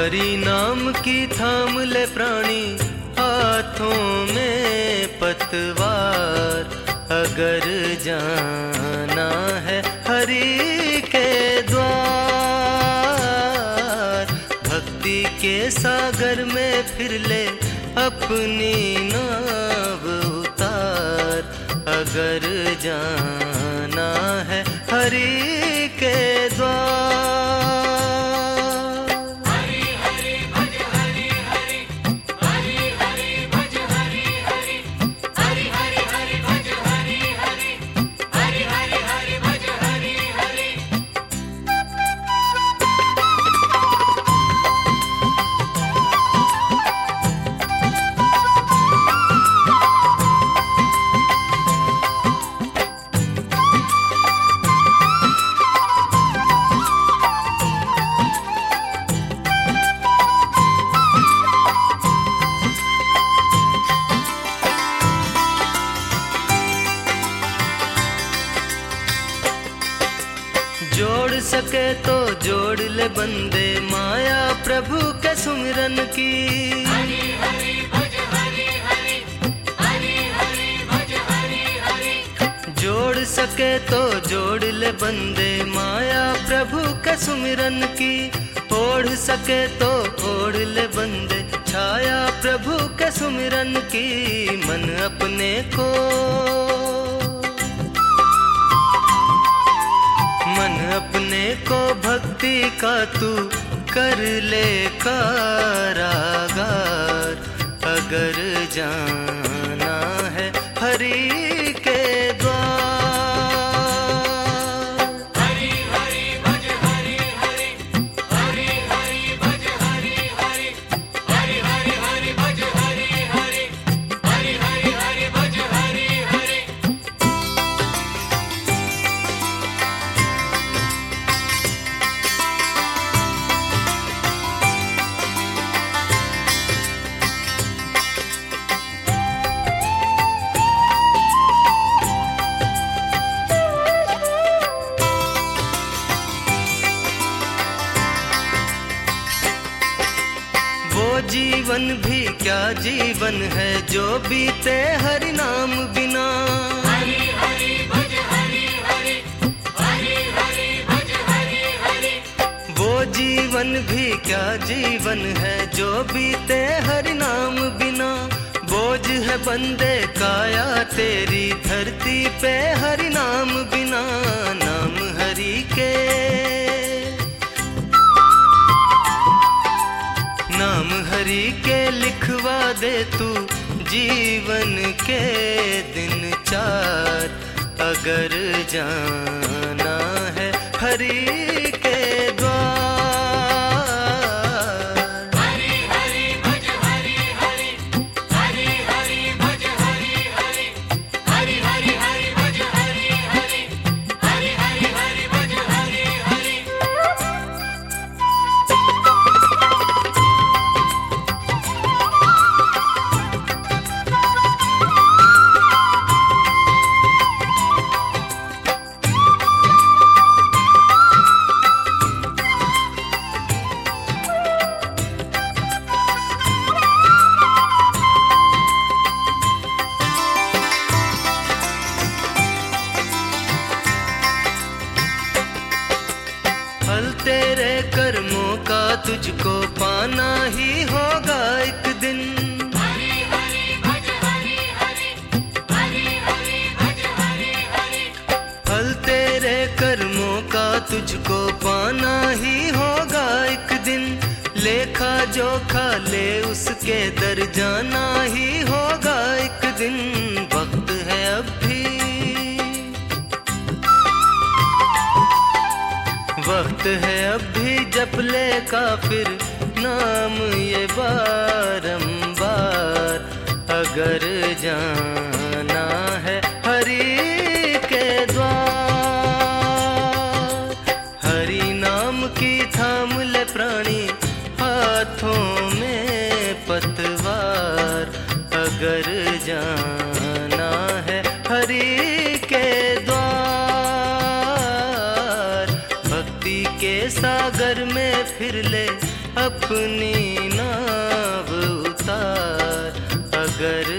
हरि नाम की थाम ले प्राणी, हाथों में पतवार। अगर जाना है हरि के द्वार, भक्ति के सागर में फिर ले अपनी नाव उतार। अगर जाना है हरि के द्वार। जोड़ सके तो जोड़ ले बंदे माया प्रभु के सुमिरन की। हरि हरि भज हरि हरि, हरि हरि भज हरि हरि। जोड़ सके तो जोड़ ले बंदे माया प्रभु के सुमिरन की। ओढ़ सके तो ओढ़ ले बंदे छाया प्रभु के सुमिरन की। मन अपने को अपने को भक्ति का तू कर ले कारागार। अगर जाना है हरि के द्वार। हरि हरि भज हरि हरि, हरि हरि भज हरि हरि, हरि हरि हरि भज हरि हरि, हरि हरि हरि भज हरि हरि। जीवन भी क्या जीवन है जो बीते हरि नाम बिना। हरि हरि भज हरि हरि, हरि हरि भज हरि हरि। वो जीवन भी क्या जीवन है जो बीते हरि नाम बिना। बोझ है बंदे काया तेरी धरती पे हरि नाम बिना। नाम हरि के, नाम हरि के लिखवा दे तू जीवन के दिन चार। अगर जाना है हरि के द्वार। हरि हरि भज हरि हरि, हरि हरि भज हरि हरि, हरि हरि हरि भज हरि हरि, हरि हरि हरि भज हरि हरि। फल तेरे कर्मों का तुझको पाना ही होगा एक दिन। हरि हरि भज हरि हरि, हरि हरि भज हरि हरि। फल तेरे कर्मों का तुझको पाना ही होगा एक दिन। लेखा जोखा ले उसके दर जाना ही होगा एक दिन। वक्त है अब भी, वक्त है अब भी जप ले काफिर नाम ये बारंबार। अगर जाना है हरि के द्वार। हरि नाम की थाम ले प्राणी, हाथों में पतवार। अगर जाना है हरि के द्वार, भक्ति के सागर में फिर ले अपनी अगर